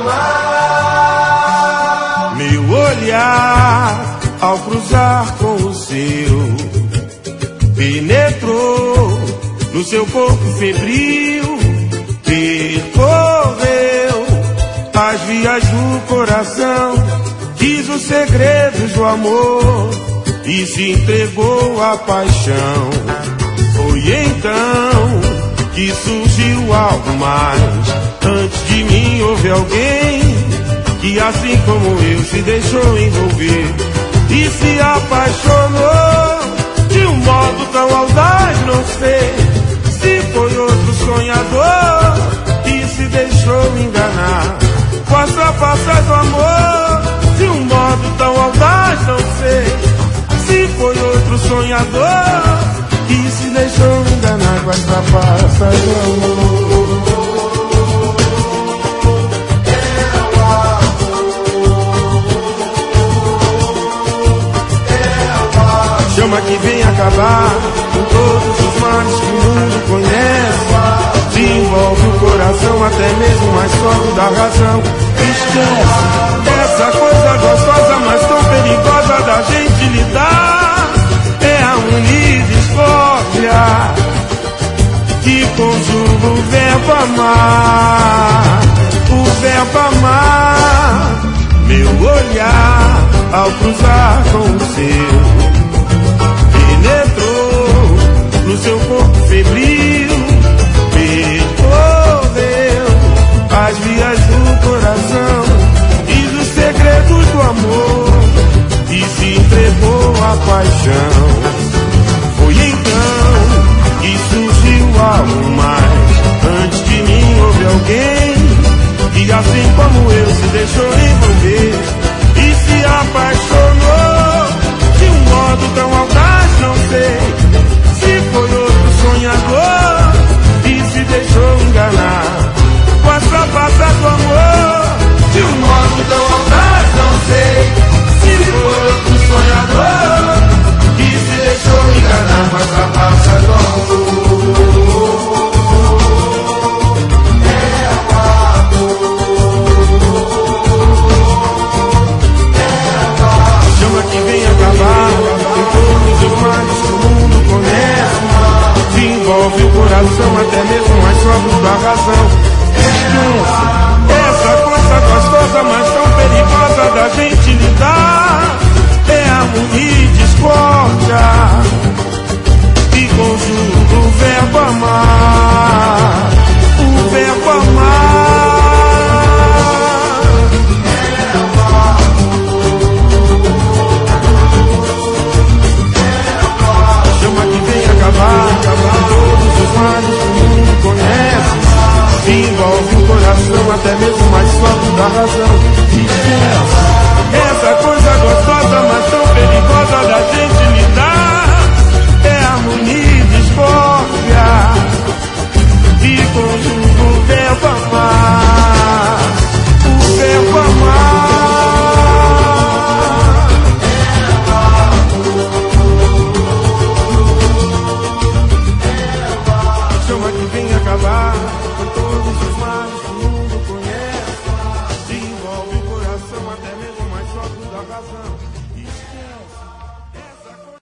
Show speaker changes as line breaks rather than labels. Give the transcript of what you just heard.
amar. Meu olhar ao cruzar com o seu penetrou no seu corpo febril, percorreu as vias do coração, quis os segredos do amor e se entregou à paixão. Foi então que surgiu algo mais. Antes de mim houve alguém que, assim como eu, se deixou envolver e se apaixonou de um modo tão audaz. Não sei se foi outro sonhador que se deixou enganar com as trapaças do amor de um modo tão audaz. Não sei se foi outro sonhador que se deixou enganar com as trapaças do amor. Chama que vem acabar com todos os males que o mundo conhece. Desenvolve o coração até mesmo mais forte da razão. Esquece essa coisa gostosa, mas tão perigosa da gente lidar. É a unidiscórdia que conjuga o verbo amar. O verbo amar. Meu olhar ao cruzar com o seu penetrou no seu corpo febril, percorreu as vias do coração, diz os segredos do amor e se entregou à paixão. Foi então que surgiu algo mais. Antes de mim houve alguém que, assim como eu, se deixou envolver